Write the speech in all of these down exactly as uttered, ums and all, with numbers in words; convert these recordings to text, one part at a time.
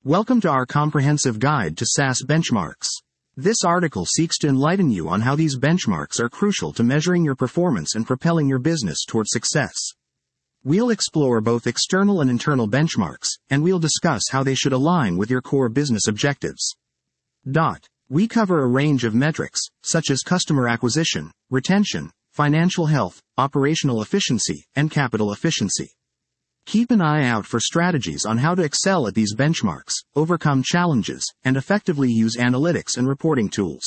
Welcome to our comprehensive guide to SaaS benchmarks. This article seeks to enlighten you on how these benchmarks are crucial to measuring your performance and propelling your business toward success. We'll explore both external and internal benchmarks, and we'll discuss how they should align with your core business objectives. Dot. We cover a range of metrics, such as customer acquisition, retention, financial health, operational efficiency, and capital efficiency. Keep an eye out for strategies on how to excel at these benchmarks, overcome challenges, and effectively use analytics and reporting tools.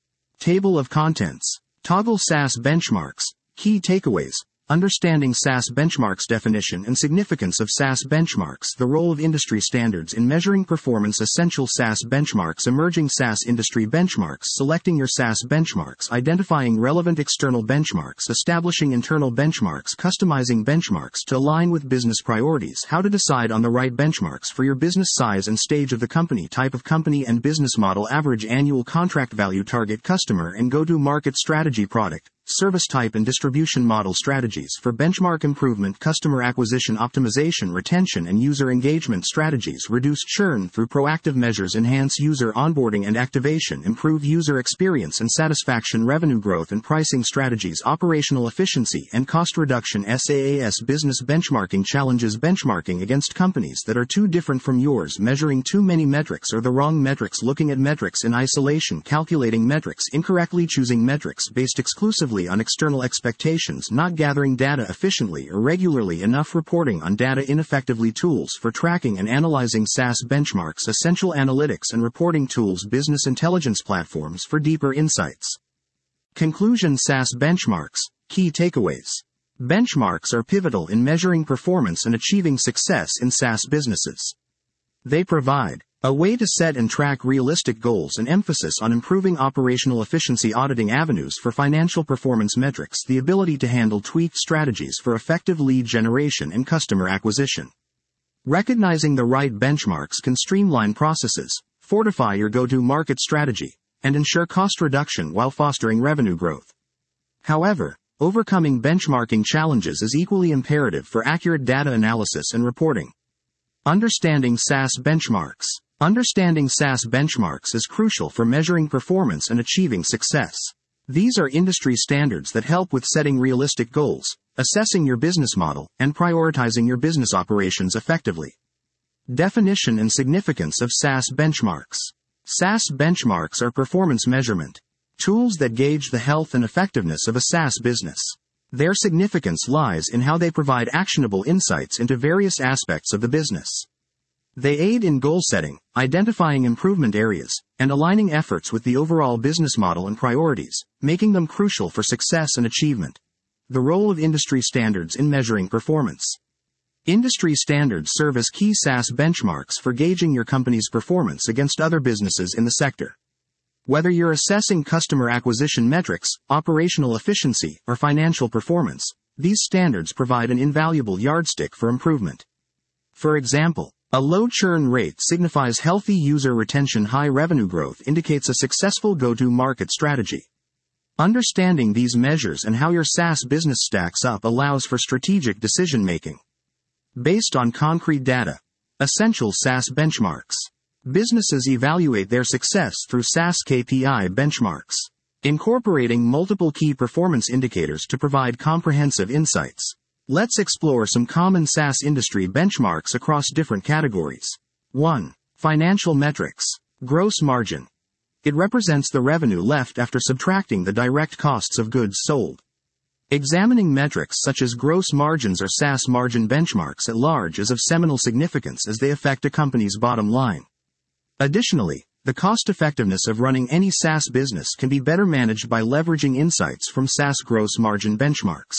Table of contents. Toggle SaaS benchmarks. Key takeaways. Understanding SaaS benchmarks definition and significance of SaaS benchmarks. The role of industry standards in measuring performance. Essential SaaS benchmarks. Emerging SaaS industry benchmarks. Selecting your SaaS benchmarks. Identifying relevant external benchmarks. Establishing internal benchmarks. Customizing benchmarks to align with business priorities. How to decide on the right benchmarks for your business size and stage of the company. Type of company and business model. Average annual contract value. Target customer and go-to-market strategy. Product, service type and distribution model. Strategies for benchmark improvement. Customer acquisition optimization. Retention and user engagement strategies. Reduce churn through proactive measures. Enhance user onboarding and activation. Improve user experience and satisfaction. Revenue growth and pricing strategies. Operational efficiency and cost reduction. SaaS business benchmarking challenges. Benchmarking against companies that are too different from yours. Measuring too many metrics or the wrong metrics. Looking at metrics in isolation. Calculating metrics incorrectly. Choosing metrics based exclusively on external expectations. Not gathering data efficiently or regularly enough. Reporting on data ineffectively. Tools for tracking and analyzing SaaS benchmarks. Essential analytics and reporting tools. Business intelligence platforms for deeper insights. Conclusion. SaaS benchmarks. Key takeaways. Benchmarks are pivotal in measuring performance and achieving success in SaaS businesses. They provide a way to set and track realistic goals and emphasis on improving operational efficiency. Auditing avenues for financial performance metrics. The ability to handle tweaked strategies for effective lead generation and customer acquisition. Recognizing the right benchmarks can streamline processes, fortify your go-to-market strategy, and ensure cost reduction while fostering revenue growth. However, overcoming benchmarking challenges is equally imperative for accurate data analysis and reporting. Understanding SaaS benchmarks. Understanding SaaS benchmarks is crucial for measuring performance and achieving success. These are industry standards that help with setting realistic goals, assessing your business model, and prioritizing your business operations effectively. Definition and significance of SaaS benchmarks. SaaS benchmarks are performance measurement tools that gauge the health and effectiveness of a SaaS business. Their significance lies in how they provide actionable insights into various aspects of the business. They aid in goal setting, identifying improvement areas, and aligning efforts with the overall business model and priorities, making them crucial for success and achievement. The role of industry standards in measuring performance. Industry standards serve as key SaaS benchmarks for gauging your company's performance against other businesses in the sector. Whether you're assessing customer acquisition metrics, operational efficiency, or financial performance, these standards provide an invaluable yardstick for improvement. For example, a low churn rate signifies healthy user retention. High revenue growth indicates a successful go-to-market strategy. Understanding these measures and how your SaaS business stacks up allows for strategic decision-making. Based on concrete data. Essential SaaS benchmarks. Businesses evaluate their success through SaaS K P I benchmarks, incorporating multiple key performance indicators to provide comprehensive insights. Let's explore some common SaaS industry benchmarks across different categories. one. Financial metrics. Gross margin. It represents the revenue left after subtracting the direct costs of goods sold. Examining metrics such as gross margins or SaaS margin benchmarks at large is of seminal significance as they affect a company's bottom line. Additionally, the cost-effectiveness of running any SaaS business can be better managed by leveraging insights from SaaS gross margin benchmarks.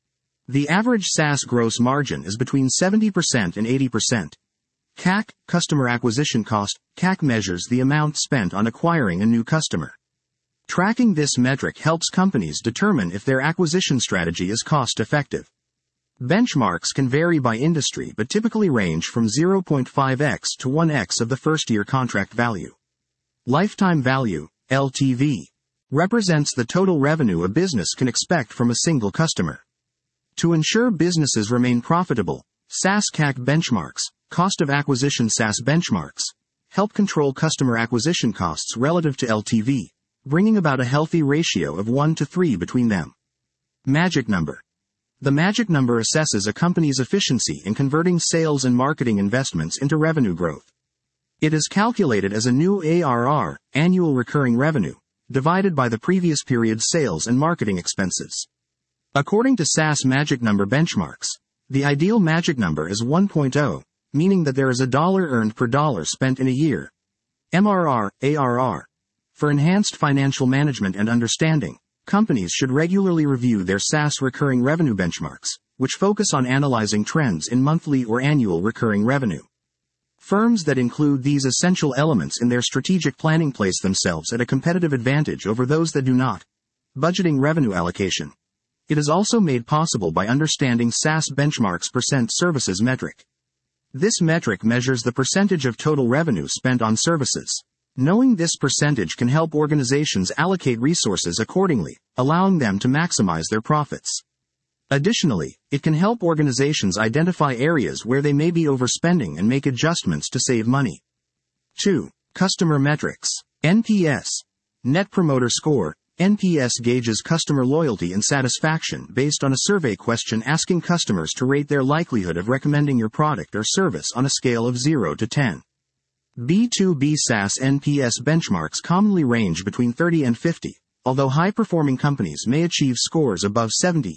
The average SaaS gross margin is between seventy percent and eighty percent. C A C, customer acquisition cost, C A C measures the amount spent on acquiring a new customer. Tracking this metric helps companies determine if their acquisition strategy is cost-effective. Benchmarks can vary by industry but typically range from zero point five x to one x of the first-year contract value. Lifetime value, L T V, represents the total revenue a business can expect from a single customer. To ensure businesses remain profitable, SaaS C A C benchmarks, cost of acquisition SaaS benchmarks, help control customer acquisition costs relative to L T V, bringing about a healthy ratio of one to three between them. Magic number. The magic number assesses a company's efficiency in converting sales and marketing investments into revenue growth. It is calculated as a new A R R, annual recurring revenue, divided by the previous period's sales and marketing expenses. According to SaaS magic number benchmarks, the ideal magic number is one point zero, meaning that there is a dollar earned per dollar spent in a year. M R R, A R R. For enhanced financial management and understanding, companies should regularly review their SaaS recurring revenue benchmarks, which focus on analyzing trends in monthly or annual recurring revenue. Firms that include these essential elements in their strategic planning place themselves at a competitive advantage over those that do not. Budgeting revenue allocation. It is also made possible by understanding SaaS benchmarks percent services metric. This metric measures the percentage of total revenue spent on services. Knowing this percentage can help organizations allocate resources accordingly, allowing them to maximize their profits. Additionally, it can help organizations identify areas where they may be overspending and make adjustments to save money. two. Customer metrics. N P S. Net Promoter Score. N P S gauges customer loyalty and satisfaction based on a survey question asking customers to rate their likelihood of recommending your product or service on a scale of zero to ten. B two B SaaS N P S benchmarks commonly range between thirty and fifty, although high-performing companies may achieve scores above seventy.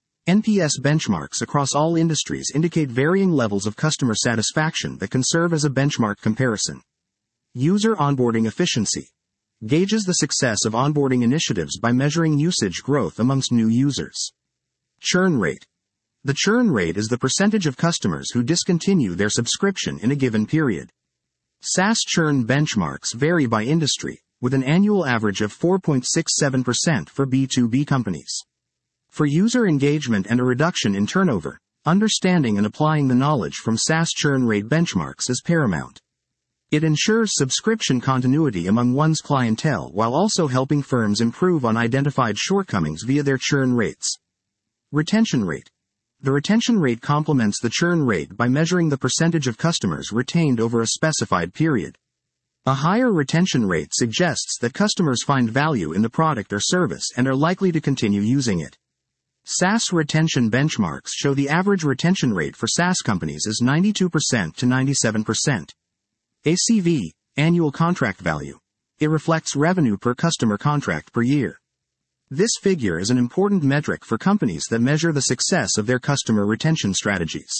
N P S benchmarks across all industries indicate varying levels of customer satisfaction that can serve as a benchmark comparison. User onboarding efficiency. Gauges the success of onboarding initiatives by measuring usage growth amongst new users. Churn rate. The churn rate is the percentage of customers who discontinue their subscription in a given period. SaaS churn benchmarks vary by industry, with an annual average of four point six seven percent for B two B companies. For user engagement and a reduction in turnover, understanding and applying the knowledge from SaaS churn rate benchmarks is paramount. It ensures subscription continuity among one's clientele while also helping firms improve on identified shortcomings via their churn rates. Retention rate. The retention rate complements the churn rate by measuring the percentage of customers retained over a specified period. A higher retention rate suggests that customers find value in the product or service and are likely to continue using it. SaaS retention benchmarks show the average retention rate for SaaS companies is ninety-two percent to ninety-seven percent. A C V, annual contract value. It reflects revenue per customer contract per year. This figure is an important metric for companies that measure the success of their customer retention strategies.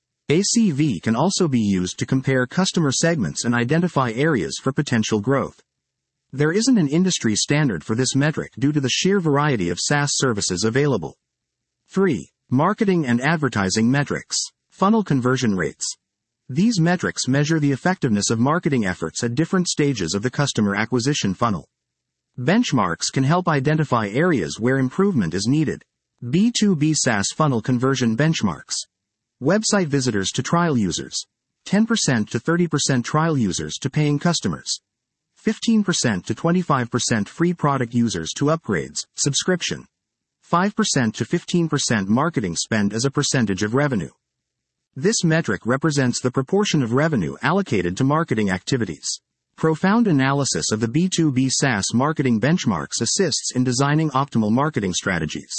A C V can also be used to compare customer segments and identify areas for potential growth. There isn't an industry standard for this metric due to the sheer variety of SaaS services available. three. Marketing and advertising metrics. Funnel conversion rates. These metrics measure the effectiveness of marketing efforts at different stages of the customer acquisition funnel. Benchmarks can help identify areas where improvement is needed. B two B SaaS funnel conversion benchmarks. Website visitors to trial users. ten percent to thirty percent trial users to paying customers. fifteen percent to twenty-five percent free product users to upgrades, subscription. five percent to fifteen percent marketing spend as a percentage of revenue. This metric represents the proportion of revenue allocated to marketing activities. Profound analysis of the B two B SaaS marketing benchmarks assists in designing optimal marketing strategies.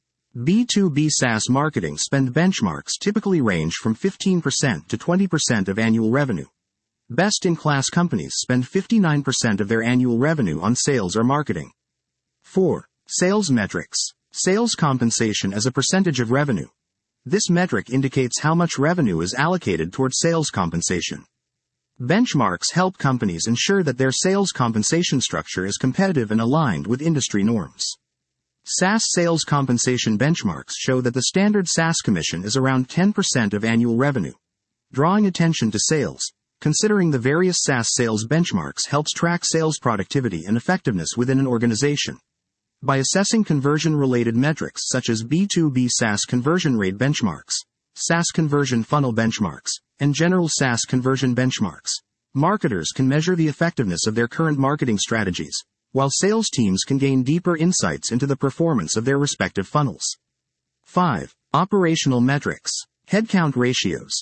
B two B SaaS marketing spend benchmarks typically range from fifteen percent to twenty percent of annual revenue. Best-in-class companies spend fifty-nine percent of their annual revenue on sales or marketing. four. Sales metrics. Sales compensation as a percentage of revenue. This metric indicates how much revenue is allocated towards sales compensation. Benchmarks help companies ensure that their sales compensation structure is competitive and aligned with industry norms. SaaS sales compensation benchmarks show that the standard SaaS commission is around ten percent of annual revenue. Drawing attention to sales, considering the various SaaS sales benchmarks helps track sales productivity and effectiveness within an organization. By assessing conversion-related metrics such as B two B SaaS conversion rate benchmarks, SaaS conversion funnel benchmarks, and general SaaS conversion benchmarks, marketers can measure the effectiveness of their current marketing strategies, while sales teams can gain deeper insights into the performance of their respective funnels. five. Operational metrics. Headcount ratios.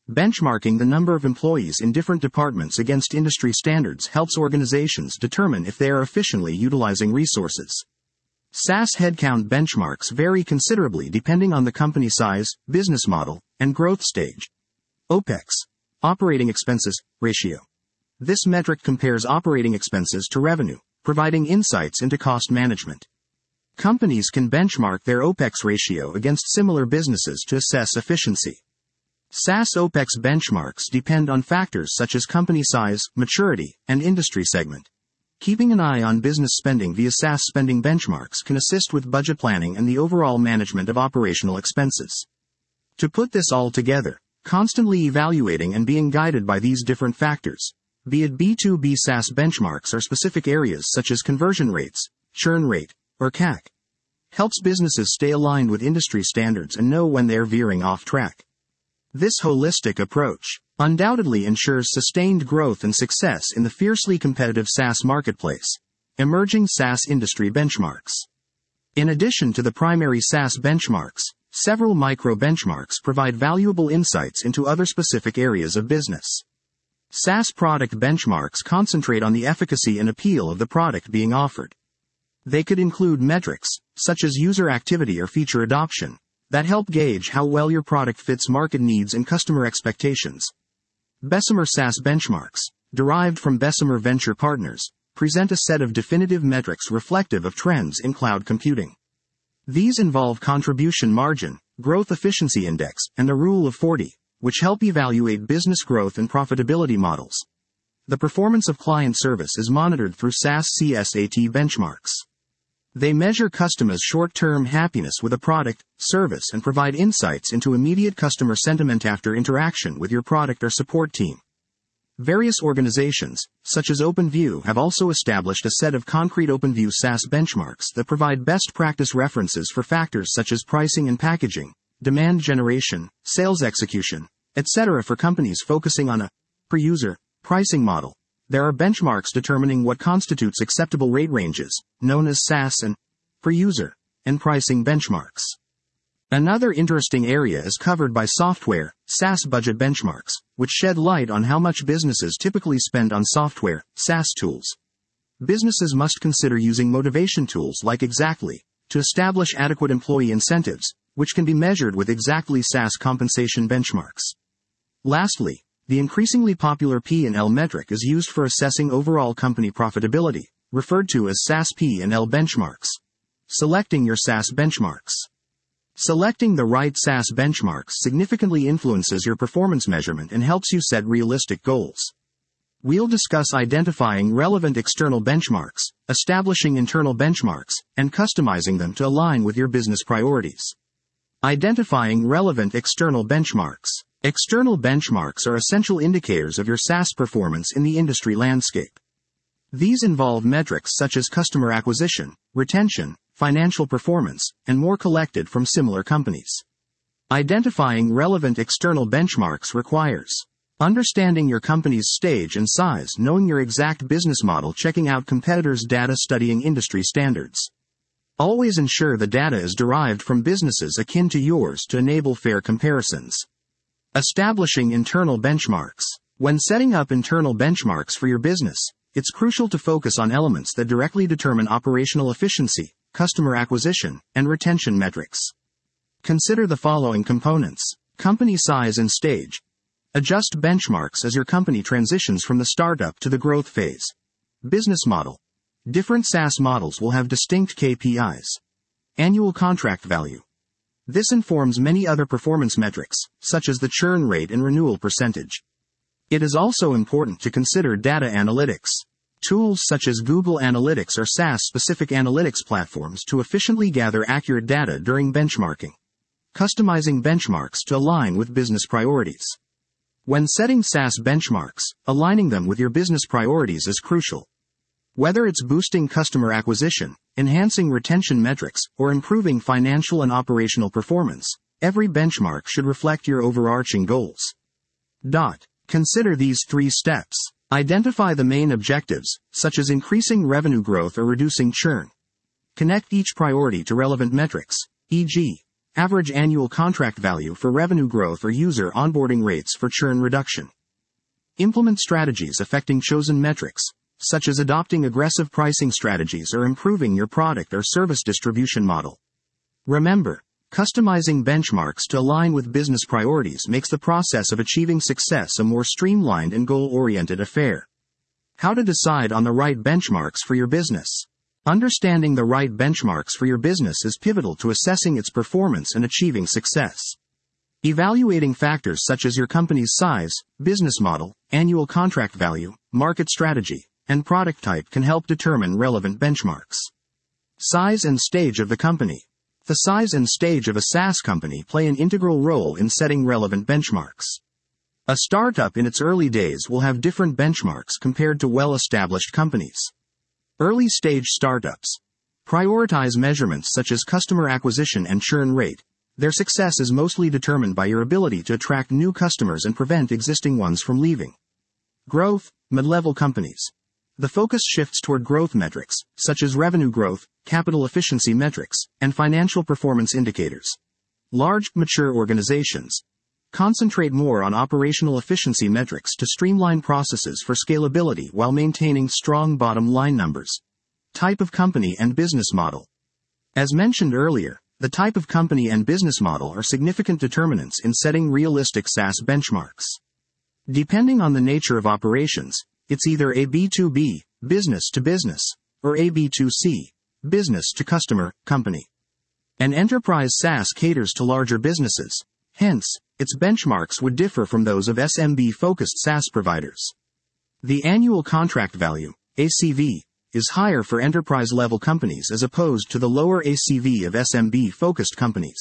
Benchmarking the number of employees in different departments against industry standards helps organizations determine if they are efficiently utilizing resources. SaaS headcount benchmarks vary considerably depending on the company size, business model, and growth stage. OPEX, operating expenses, ratio. This metric compares operating expenses to revenue, providing insights into cost management. Companies can benchmark their OPEX ratio against similar businesses to assess efficiency. SaaS OPEX benchmarks depend on factors such as company size, maturity, and industry segment. Keeping an eye on business spending via SaaS spending benchmarks can assist with budget planning and the overall management of operational expenses. To put this all together, constantly evaluating and being guided by these different factors, be it B two B SaaS benchmarks or specific areas such as conversion rates, churn rate, or C A C, helps businesses stay aligned with industry standards and know when they're veering off track. This holistic approach undoubtedly ensures sustained growth and success in the fiercely competitive SaaS marketplace. Emerging SaaS industry benchmarks. In addition to the primary SaaS benchmarks, several micro benchmarks provide valuable insights into other specific areas of business. SaaS product benchmarks concentrate on the efficacy and appeal of the product being offered. They could include metrics, such as user activity or feature adoption, that help gauge how well your product fits market needs and customer expectations. Bessemer SaaS benchmarks, derived from Bessemer Venture Partners, present a set of definitive metrics reflective of trends in cloud computing. These involve contribution margin, growth efficiency index, and the Rule of forty, which help evaluate business growth and profitability models. The performance of client service is monitored through SaaS C S A T benchmarks. They measure customers' short-term happiness with a product, service, and provide insights into immediate customer sentiment after interaction with your product or support team. Various organizations, such as OpenView, have also established a set of concrete OpenView SaaS benchmarks that provide best practice references for factors such as pricing and packaging, demand generation, sales execution, et cetera for companies focusing on a per-user pricing model. There are benchmarks determining what constitutes acceptable rate ranges, known as SaaS and per-user and pricing benchmarks. Another interesting area is covered by software SaaS budget benchmarks, which shed light on how much businesses typically spend on software SaaS tools. Businesses must consider using motivation tools like Exactly to establish adequate employee incentives, which can be measured with Exactly SaaS compensation benchmarks. Lastly, the increasingly popular P and L metric is used for assessing overall company profitability, referred to as SaaS P and L benchmarks. Selecting your SaaS benchmarks. Selecting the right SaaS benchmarks significantly influences your performance measurement and helps you set realistic goals. We'll discuss identifying relevant external benchmarks, establishing internal benchmarks, and customizing them to align with your business priorities. Identifying relevant external benchmarks. External benchmarks are essential indicators of your SaaS performance in the industry landscape. These involve metrics such as customer acquisition, retention, financial performance, and more collected from similar companies. Identifying relevant external benchmarks requires understanding your company's stage and size, knowing your exact business model, checking out competitors' data, studying industry standards. Always ensure the data is derived from businesses akin to yours to enable fair comparisons. Establishing internal benchmarks. When setting up internal benchmarks for your business, it's crucial to focus on elements that directly determine operational efficiency, customer acquisition, and retention metrics. Consider the following components: company size and stage. Adjust benchmarks as your company transitions from the startup to the growth phase. Business model. Different SaaS models will have distinct K P Is. Annual contract value. This informs many other performance metrics, such as the churn rate and renewal percentage. It is also important to consider data analytics. Tools such as Google Analytics are SaaS-specific analytics platforms to efficiently gather accurate data during benchmarking. Customizing benchmarks to align with business priorities. When setting SaaS benchmarks, aligning them with your business priorities is crucial. Whether it's boosting customer acquisition, enhancing retention metrics, or improving financial and operational performance, every benchmark should reflect your overarching goals. Dot. Consider these three steps. Identify the main objectives, such as increasing revenue growth or reducing churn. Connect each priority to relevant metrics, for example, average annual contract value for revenue growth or user onboarding rates for churn reduction. Implement strategies affecting chosen metrics, such as adopting aggressive pricing strategies or improving your product or service distribution model. Remember, customizing benchmarks to align with business priorities makes the process of achieving success a more streamlined and goal-oriented affair. How to decide on the right benchmarks for your business. Understanding the right benchmarks for your business is pivotal to assessing its performance and achieving success. Evaluating factors such as your company's size, business model, annual contract value, market strategy, and product type can help determine relevant benchmarks. Size and stage of the company. The size and stage of a SaaS company play an integral role in setting relevant benchmarks. A startup in its early days will have different benchmarks compared to well-established companies. Early-stage startups prioritize measurements such as customer acquisition and churn rate. Their success is mostly determined by your ability to attract new customers and prevent existing ones from leaving. Growth, mid-level companies. The focus shifts toward growth metrics, such as revenue growth, capital efficiency metrics, and financial performance indicators. Large, mature organizations concentrate more on operational efficiency metrics to streamline processes for scalability while maintaining strong bottom-line numbers. Type of company and business model. As mentioned earlier, the type of company and business model are significant determinants in setting realistic SaaS benchmarks. Depending on the nature of operations, it's either a B two B, business to business, or a B two C, business to customer, company. An enterprise SaaS caters to larger businesses. Hence, its benchmarks would differ from those of S M B-focused SaaS providers. The annual contract value, A C V, is higher for enterprise-level companies as opposed to the lower A C V of S M B-focused companies.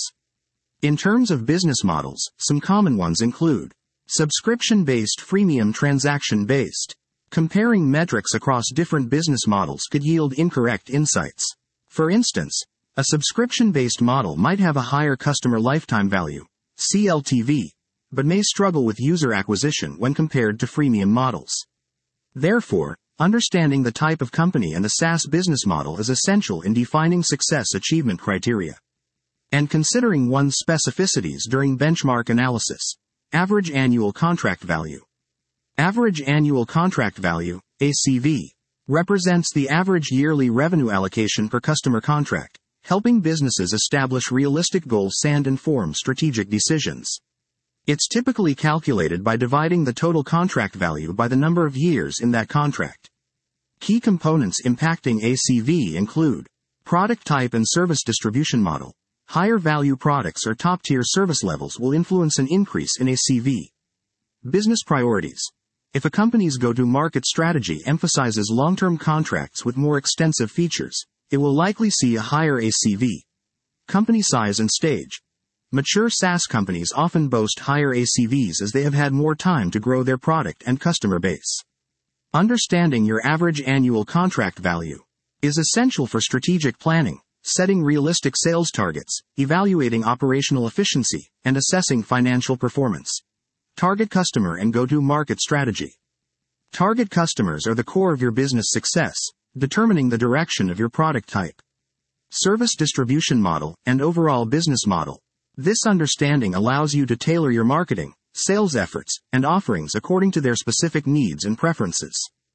In terms of business models, some common ones include subscription-based, freemium, transaction-based. Comparing metrics across different business models could yield incorrect insights. For instance, a subscription-based model might have a higher customer lifetime value, C L T V, but may struggle with user acquisition when compared to freemium models. Therefore, understanding the type of company and the SaaS business model is essential in defining success achievement criteria. And considering one's specificities during benchmark analysis. Average annual contract value. Average annual contract value, A C V, represents the average yearly revenue allocation per customer contract, helping businesses establish realistic goals and inform strategic decisions. It's typically calculated by dividing the total contract value by the number of years in that contract. Key components impacting A C V include product type and service distribution model. Higher value products or top-tier service levels will influence an increase in A C V. Business priorities. If a company's go-to-market strategy emphasizes long-term contracts with more extensive features, it will likely see a higher A C V. Company size and stage. Mature SaaS companies often boast higher A C Vs as they have had more time to grow their product and customer base. Understanding your average annual contract value is essential for strategic planning, setting realistic sales targets, evaluating operational efficiency, and assessing financial performance. Target customer and go-to-market strategy. Target customers are the core of your business success, determining the direction of your product type. Service distribution model and overall business model. This understanding allows you to tailor your marketing, sales efforts, and offerings according to their specific needs and preferences.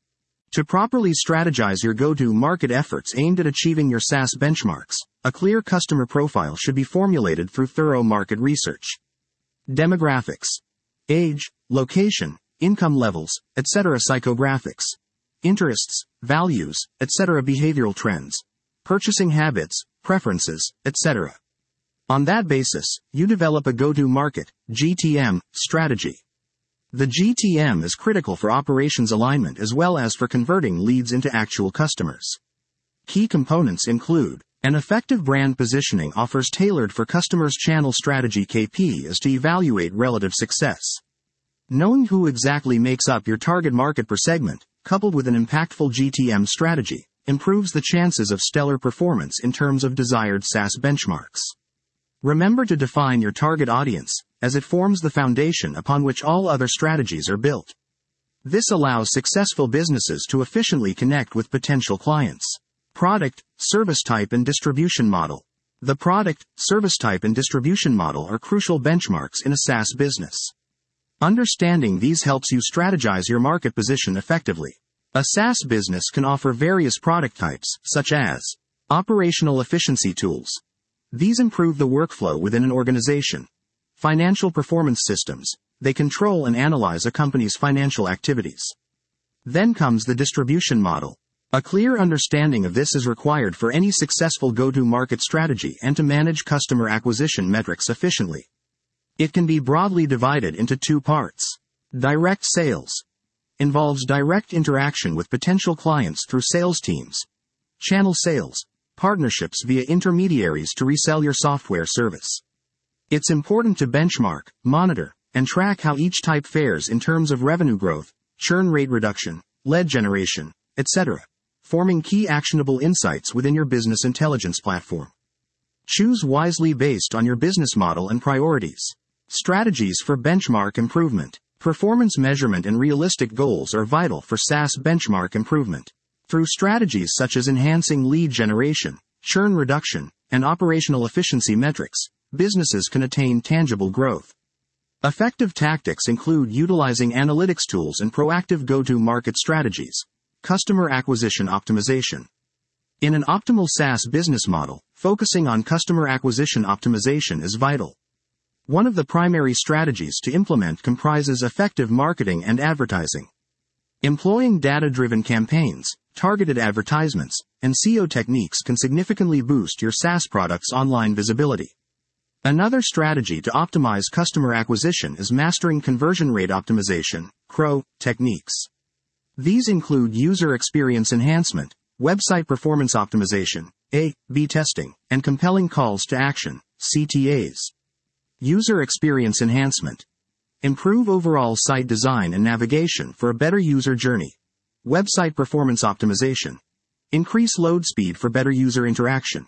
To properly strategize your go-to-market efforts aimed at achieving your SaaS benchmarks, a clear customer profile should be formulated through thorough market research. Demographics. Age, location, income levels, et cetera. Psychographics. Interests, values, et cetera. Behavioral trends. Purchasing habits, preferences, et cetera. On that basis, you develop a go-to-market, G T M, strategy. The G T M is critical for operations alignment as well as for converting leads into actual customers. Key components include an effective brand positioning offers tailored for customers' channel strategy. K P is to evaluate relative success. Knowing who exactly makes up your target market per segment, coupled with an impactful G T M strategy, improves the chances of stellar performance in terms of desired SaaS benchmarks. Remember to define your target audience, as it forms the foundation upon which all other strategies are built. This allows successful businesses to efficiently connect with potential clients. Product, service type and distribution model. The product, service type and distribution model are crucial benchmarks in a SaaS business. Understanding these helps you strategize your market position effectively. A SaaS business can offer various product types, such as operational efficiency tools. These improve the workflow within an organization. Financial performance systems. They control and analyze a company's financial activities. Then comes the distribution model. A clear understanding of this is required for any successful go-to-market strategy and to manage customer acquisition metrics efficiently. It can be broadly divided into two parts. Direct sales involves direct interaction with potential clients through sales teams. Channel sales, partnerships via intermediaries to resell your software service. It's important to benchmark, monitor, and track how each type fares in terms of revenue growth, churn rate reduction, lead generation, et cetera, forming key actionable insights within your business intelligence platform. Choose wisely based on your business model and priorities. Strategies for benchmark improvement. Performance measurement and realistic goals are vital for SaaS benchmark improvement. Through strategies such as enhancing lead generation, churn reduction, and operational efficiency metrics, businesses can attain tangible growth. Effective tactics include utilizing analytics tools and proactive go-to-market strategies. Customer acquisition optimization. In an optimal SaaS business model, focusing on customer acquisition optimization is vital. One of the primary strategies to implement comprises effective marketing and advertising. Employing data-driven campaigns, targeted advertisements, and S E O techniques can significantly boost your SaaS product's online visibility. Another strategy to optimize customer acquisition is mastering conversion rate optimization, C R O, techniques. These include user experience enhancement, website performance optimization, A B testing, and compelling calls to action, C T As. User experience enhancement. Improve overall site design and navigation for a better user journey. Website performance optimization. Increase load speed for better user interaction.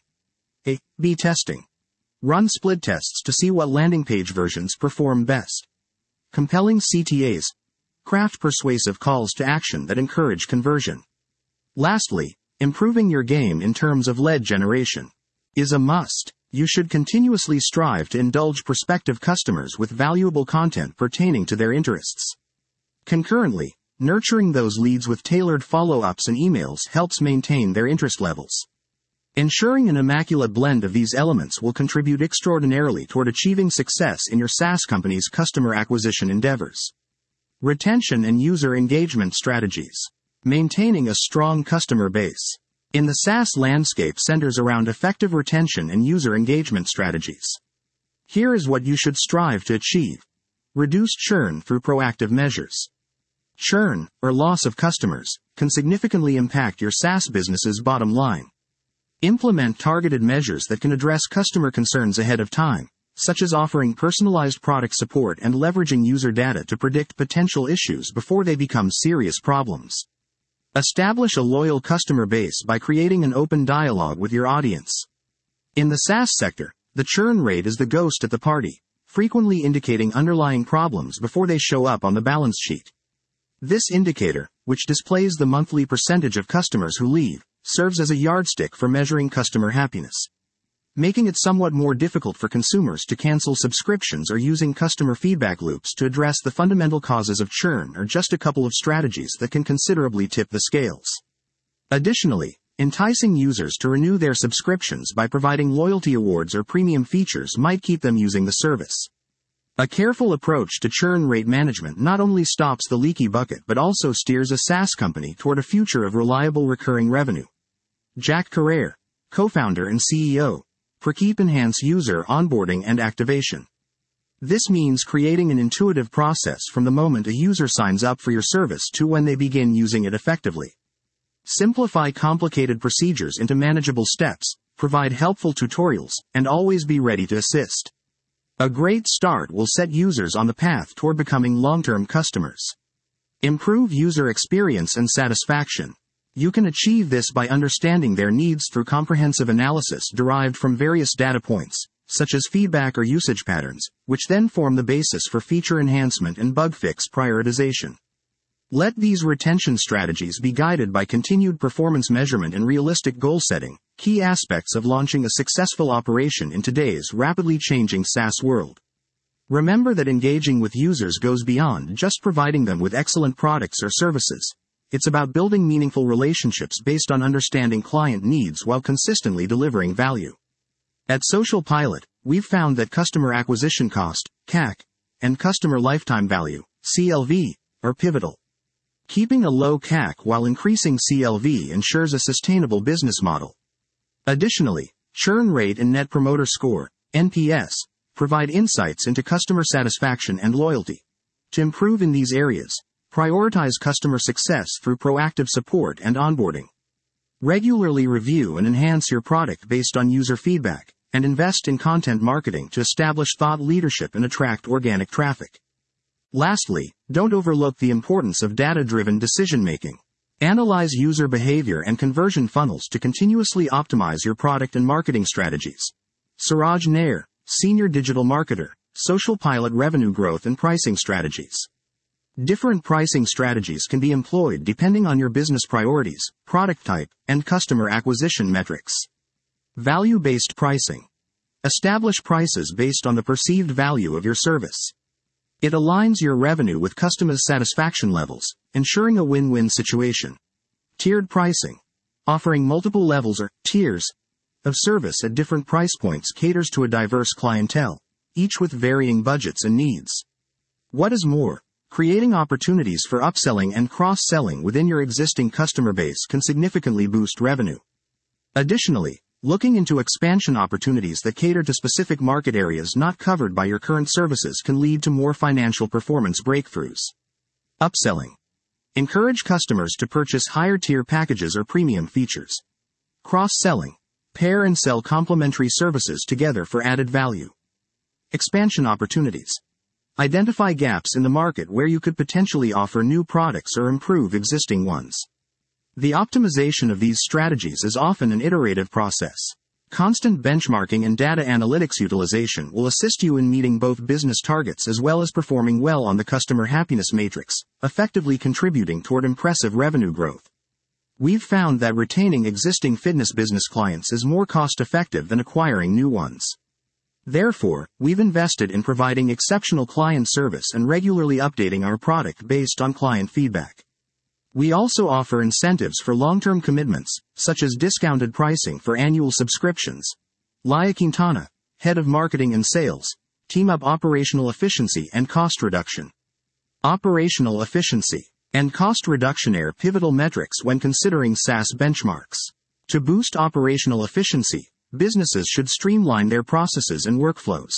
A B testing. Run split tests to see what landing page versions perform best. Compelling C T As. Craft persuasive calls to action that encourage conversion. Lastly, improving your game in terms of lead generation is a must. You should continuously strive to indulge prospective customers with valuable content pertaining to their interests. Concurrently, nurturing those leads with tailored follow-ups and emails helps maintain their interest levels. Ensuring an immaculate blend of these elements will contribute extraordinarily toward achieving success in your SaaS company's customer acquisition endeavors. Retention and user engagement strategies. Maintaining a strong customer base in the SaaS landscape centers around effective retention and user engagement strategies. Here is what you should strive to achieve. Reduce churn through proactive measures. Churn, or loss of customers, can significantly impact your SaaS business's bottom line. Implement targeted measures that can address customer concerns ahead of time, such as offering personalized product support and leveraging user data to predict potential issues before they become serious problems. Establish a loyal customer base by creating an open dialogue with your audience. In the SaaS sector, the churn rate is the ghost at the party, frequently indicating underlying problems before they show up on the balance sheet. This indicator, which displays the monthly percentage of customers who leave, serves as a yardstick for measuring customer happiness. Making it somewhat more difficult for consumers to cancel subscriptions or using customer feedback loops to address the fundamental causes of churn are just a couple of strategies that can considerably tip the scales. Additionally, enticing users to renew their subscriptions by providing loyalty awards or premium features might keep them using the service. A careful approach to churn rate management not only stops the leaky bucket but also steers a SaaS company toward a future of reliable recurring revenue. Jack Carrere, co-founder and C E O, Perkeep enhance user onboarding and activation. This means creating an intuitive process from the moment a user signs up for your service to when they begin using it effectively. Simplify complicated procedures into manageable steps, provide helpful tutorials, and always be ready to assist. A great start will set users on the path toward becoming long-term customers. Improve user experience and satisfaction. You can achieve this by understanding their needs through comprehensive analysis derived from various data points, such as feedback or usage patterns, which then form the basis for feature enhancement and bug fix prioritization. Let these retention strategies be guided by continued performance measurement and realistic goal setting, Key aspects of launching a successful operation in today's rapidly changing SaaS world. Remember that engaging with users goes beyond just providing them with excellent products or services. It's about building meaningful relationships based on understanding client needs while consistently delivering value. At Social Pilot, we've found that customer acquisition cost, C A C, and customer lifetime value, C L V, are pivotal. Keeping a low C A C while increasing C L V ensures a sustainable business model. Additionally, churn rate and Net Promoter Score, N P S, provide insights into customer satisfaction and loyalty. To improve in these areas, prioritize customer success through proactive support and onboarding. Regularly review and enhance your product based on user feedback, and invest in content marketing to establish thought leadership and attract organic traffic. Lastly, don't overlook the importance of data-driven decision-making. Analyze user behavior and conversion funnels to continuously optimize your product and marketing strategies. Suraj Nair, Senior Digital Marketer, Social Pilot Revenue Growth and Pricing Strategies. Different pricing strategies can be employed depending on your business priorities, product type, and customer acquisition metrics. Value-based pricing. Establish prices based on the perceived value of your service. It aligns your revenue with customers' satisfaction levels, ensuring a win-win situation. Tiered pricing. Offering multiple levels or tiers of service at different price points caters to a diverse clientele, each with varying budgets and needs. What is more, creating opportunities for upselling and cross-selling within your existing customer base can significantly boost revenue. Additionally, looking into expansion opportunities that cater to specific market areas not covered by your current services can lead to more financial performance breakthroughs. Upselling. Encourage customers to purchase higher-tier packages or premium features. Cross-selling. Pair and sell complementary services together for added value. Expansion opportunities. Identify gaps in the market where you could potentially offer new products or improve existing ones. The optimization of these strategies is often an iterative process. Constant benchmarking and data analytics utilization will assist you in meeting both business targets as well as performing well on the customer happiness matrix, effectively contributing toward impressive revenue growth. We've found that retaining existing fitness business clients is more cost-effective than acquiring new ones. Therefore, we've invested in providing exceptional client service and regularly updating our product based on client feedback. We also offer incentives for long-term commitments, such as discounted pricing for annual subscriptions. Laya Quintana, Head of Marketing and Sales, team up operational efficiency and cost reduction. Operational efficiency and cost reduction are pivotal metrics when considering SaaS benchmarks. To boost operational efficiency, businesses should streamline their processes and workflows.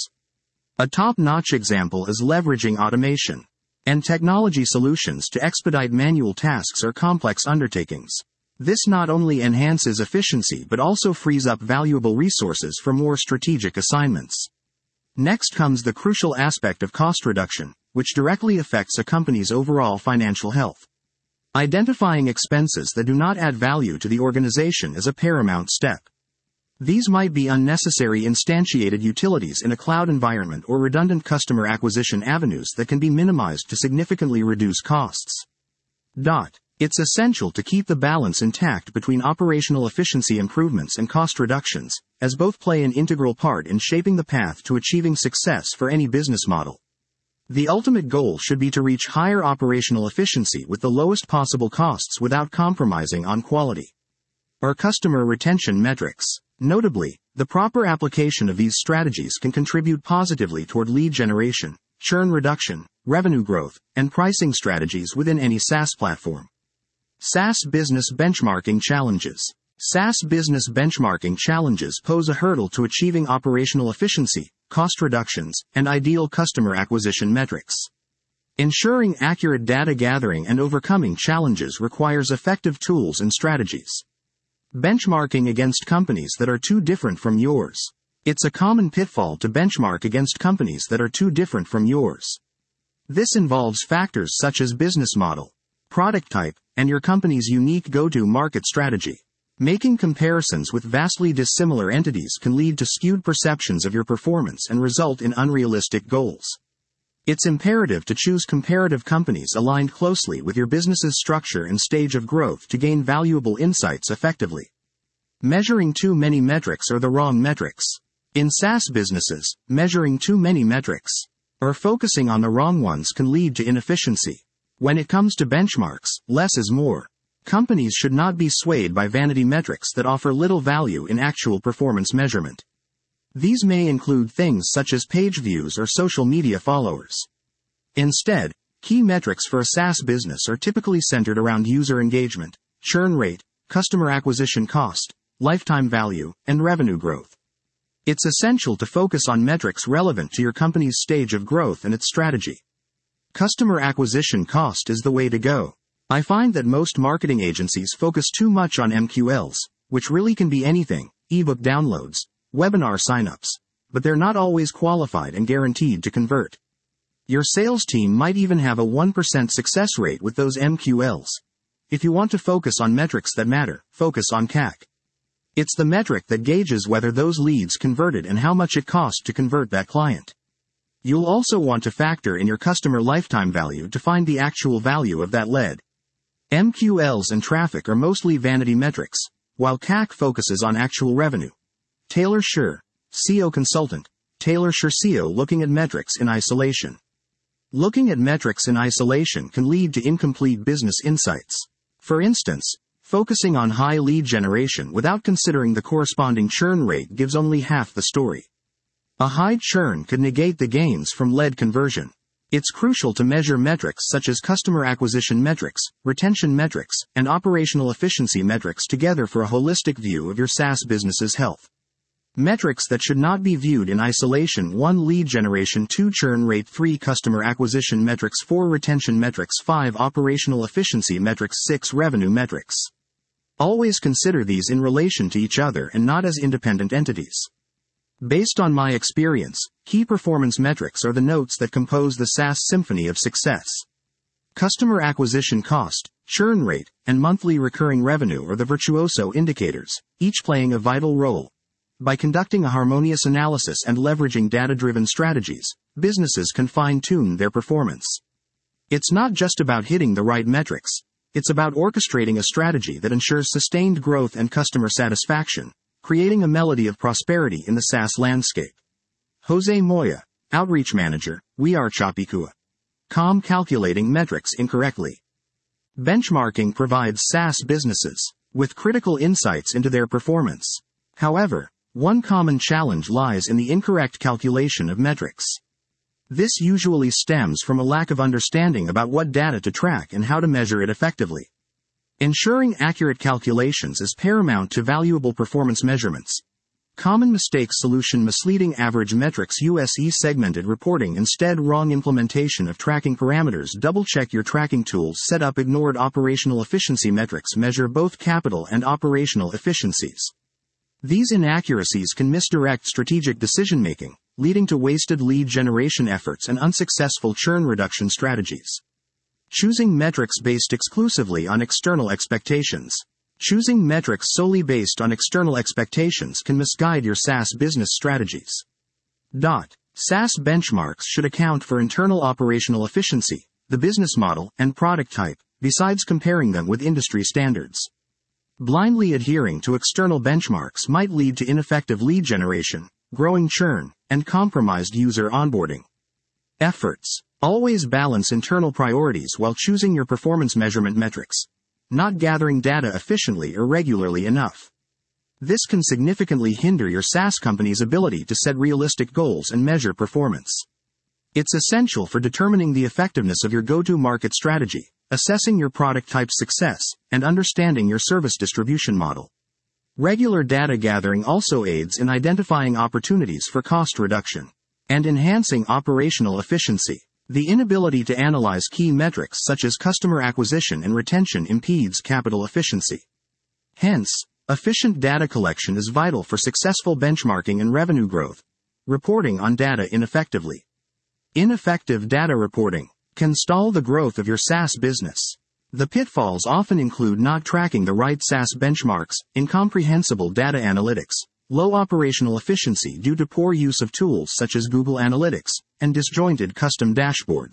A top-notch example is leveraging automation and technology solutions to expedite manual tasks or complex undertakings. This not only enhances efficiency but also frees up valuable resources for more strategic assignments. Next comes the crucial aspect of cost reduction, which directly affects a company's overall financial health. Identifying expenses that do not add value to the organization is a paramount step. These might be unnecessary instantiated utilities in a cloud environment or redundant customer acquisition avenues that can be minimized to significantly reduce costs. Dot. It's essential to keep the balance intact between operational efficiency improvements and cost reductions, as both play an integral part in shaping the path to achieving success for any business model. The ultimate goal should be to reach higher operational efficiency with the lowest possible costs without compromising on quality. Our customer retention metrics. Notably, the proper application of these strategies can contribute positively toward lead generation, churn reduction, revenue growth, and pricing strategies within any SaaS platform. SaaS Business Benchmarking Challenges. SaaS business benchmarking challenges pose a hurdle to achieving operational efficiency, cost reductions, and ideal customer acquisition metrics. Ensuring accurate data gathering and overcoming challenges requires effective tools and strategies. Benchmarking against companies that are too different from yours. It's a common pitfall to benchmark against companies that are too different from yours. This involves factors such as business model, product type, and your company's unique go-to-market strategy. Making comparisons with vastly dissimilar entities can lead to skewed perceptions of your performance and result in unrealistic goals. It's imperative to choose comparative companies aligned closely with your business's structure and stage of growth to gain valuable insights effectively. Measuring too many metrics or the wrong metrics. In SaaS businesses, measuring too many metrics or focusing on the wrong ones can lead to inefficiency. When it comes to benchmarks, less is more. Companies should not be swayed by vanity metrics that offer little value in actual performance measurement. These may include things such as page views or social media followers. Instead, key metrics for a SaaS business are typically centered around user engagement, churn rate, customer acquisition cost, lifetime value, and revenue growth. It's essential to focus on metrics relevant to your company's stage of growth and its strategy. Customer acquisition cost is the way to go. I find that most marketing agencies focus too much on M Q Ls, which really can be anything, ebook downloads, webinar signups, but they're not always qualified and guaranteed to convert. Your sales team might even have a one percent success rate with those M Q Ls. If you want to focus on metrics that matter, focus on C A C. It's the metric that gauges whether those leads converted and how much it cost to convert that client. You'll also want to factor in your customer lifetime value to find the actual value of that lead. M Q Ls and traffic are mostly vanity metrics, while C A C focuses on actual revenue. Taylor Schur, S E O consultant. Taylor Schur S E O looking at metrics in isolation. Looking at metrics in isolation can lead to incomplete business insights. For instance, focusing on high lead generation without considering the corresponding churn rate gives only half the story. A high churn could negate the gains from lead conversion. It's crucial to measure metrics such as customer acquisition metrics, retention metrics, and operational efficiency metrics together for a holistic view of your SaaS business's health. Metrics that should not be viewed in isolation: one lead generation, two churn rate, three customer acquisition metrics, four retention metrics, five operational efficiency metrics, six revenue metrics. Always consider these in relation to each other and not as independent entities. Based on my experience, key performance metrics are the notes that compose the SaaS symphony of success. Customer acquisition cost, churn rate, and monthly recurring revenue are the virtuoso indicators, each playing a vital role. By conducting a harmonious analysis and leveraging data-driven strategies, businesses can fine-tune their performance. It's not just about hitting the right metrics. It's about orchestrating a strategy that ensures sustained growth and customer satisfaction, creating a melody of prosperity in the SaaS landscape. Jose Moya, Outreach Manager, We Are Chapicua. Com calculating metrics incorrectly. Benchmarking provides SaaS businesses with critical insights into their performance. However, one common challenge lies in the incorrect calculation of metrics. This usually stems from a lack of understanding about what data to track and how to measure it effectively. Ensuring accurate calculations is paramount to valuable performance measurements. Common mistakes: solution misleading average metrics, U S E segmented reporting, instead wrong implementation of tracking parameters, double-check your tracking tools setup, ignored operational efficiency metrics, measure both capital and operational efficiencies. These inaccuracies can misdirect strategic decision-making, leading to wasted lead generation efforts and unsuccessful churn reduction strategies. Choosing metrics based exclusively on external expectations. Choosing metrics solely based on external expectations can misguide your SaaS business strategies. Dot. SaaS benchmarks should account for internal operational efficiency, the business model, and product type, besides comparing them with industry standards. Blindly adhering to external benchmarks might lead to ineffective lead generation, growing churn, and compromised user onboarding. Efforts. Always balance internal priorities while choosing your performance measurement metrics. Not gathering data efficiently or regularly enough. This can significantly hinder your SaaS company's ability to set realistic goals and measure performance. It's essential for determining the effectiveness of your go-to-market strategy, assessing your product type's success, and understanding your service distribution model. Regular data gathering also aids in identifying opportunities for cost reduction and enhancing operational efficiency. The inability to analyze key metrics such as customer acquisition and retention impedes capital efficiency. Hence, efficient data collection is vital for successful benchmarking and revenue growth. Reporting on data ineffectively. Ineffective data reporting can stall the growth of your SaaS business. The pitfalls often include not tracking the right SaaS benchmarks, incomprehensible data analytics, low operational efficiency due to poor use of tools such as Google Analytics, and disjointed custom dashboards.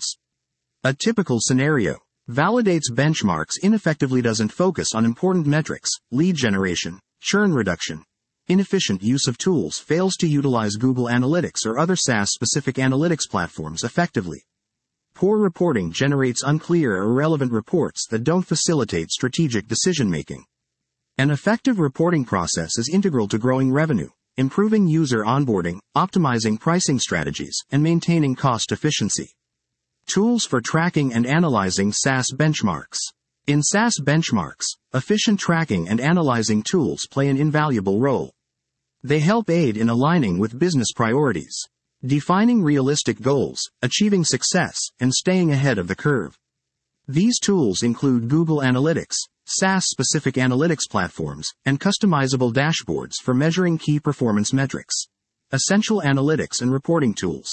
A typical scenario: validates benchmarks ineffectively, doesn't focus on important metrics, lead generation, Churn reduction. Inefficient use of tools fails to utilize Google Analytics or other SaaS-specific analytics platforms effectively. Poor reporting generates unclear or irrelevant reports that don't facilitate strategic decision-making. An effective reporting process is integral to growing revenue, improving user onboarding, optimizing pricing strategies, and maintaining cost efficiency. Tools for tracking and analyzing SaaS benchmarks. In SaaS benchmarks, efficient tracking and analyzing tools play an invaluable role. They help aid in aligning with business priorities, defining realistic goals, achieving success, and staying ahead of the curve. These tools include Google Analytics, SaaS-specific analytics platforms, and customizable dashboards for measuring key performance metrics. Essential analytics and reporting tools.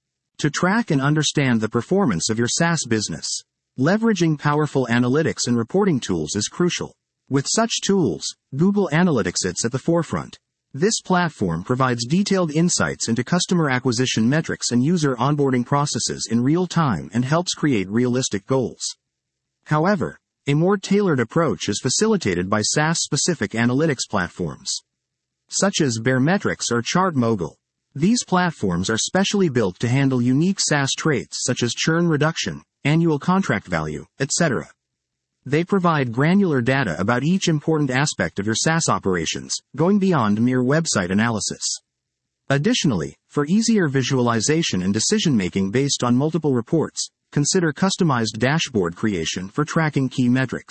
To track and understand the performance of your SaaS business, leveraging powerful analytics and reporting tools is crucial. With such tools, Google Analytics sits at the forefront. This platform provides detailed insights into customer acquisition metrics and user onboarding processes in real time and helps create realistic goals. However, a more tailored approach is facilitated by SaaS-specific analytics platforms, such as Baremetrics or ChartMogul. These platforms are specially built to handle unique SaaS traits such as churn reduction, annual contract value, et cetera. They provide granular data about each important aspect of your SaaS operations, going beyond mere website analysis. Additionally, for easier visualization and decision-making based on multiple reports, consider customized dashboard creation for tracking key metrics,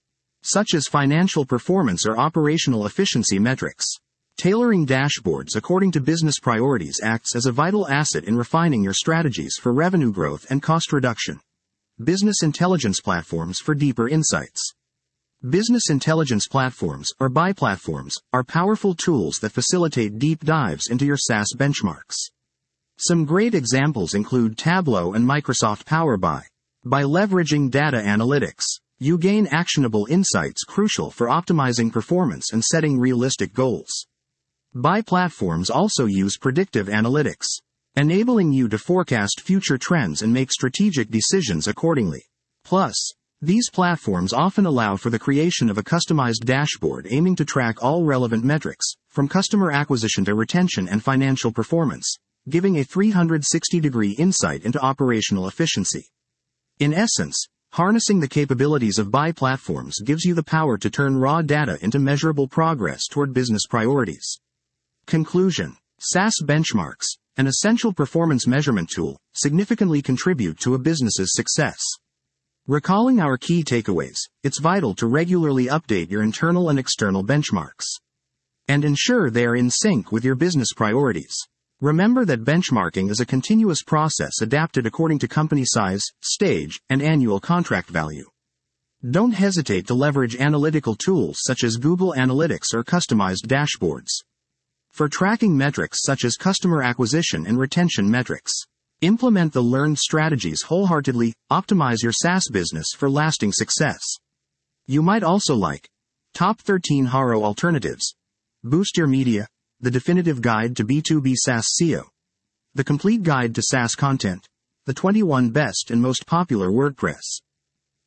such as financial performance or operational efficiency metrics. Tailoring dashboards according to business priorities acts as a vital asset in refining your strategies for revenue growth and cost reduction. Business intelligence platforms for deeper insights. Business intelligence platforms, or B I platforms, are powerful tools that facilitate deep dives into your SaaS benchmarks. Some great examples include Tableau and Microsoft Power B I. By leveraging data analytics, you gain actionable insights crucial for optimizing performance and setting realistic goals. B I platforms also use predictive analytics, enabling you to forecast future trends and make strategic decisions accordingly. Plus, these platforms often allow for the creation of a customized dashboard aiming to track all relevant metrics, from customer acquisition to retention and financial performance, giving a three hundred sixty degree insight into operational efficiency. In essence, harnessing the capabilities of B I platforms gives you the power to turn raw data into measurable progress toward business priorities. Conclusion. SaaS benchmarks, an essential performance measurement tool, significantly contribute to a business's success. Recalling our key takeaways, it's vital to regularly update your internal and external benchmarks and ensure they are in sync with your business priorities. Remember that benchmarking is a continuous process adapted according to company size, stage, and annual contract value. Don't hesitate to leverage analytical tools such as Google Analytics or customized dashboards for tracking metrics such as customer acquisition and retention metrics. Implement the learned strategies wholeheartedly, optimize your SaaS business for lasting success. You might also like Top thirteen H R O Alternatives, Boost Your Media, The Definitive Guide to B two B SaaS S E O, The Complete Guide to SaaS Content, The twenty-one Best and Most Popular WordPress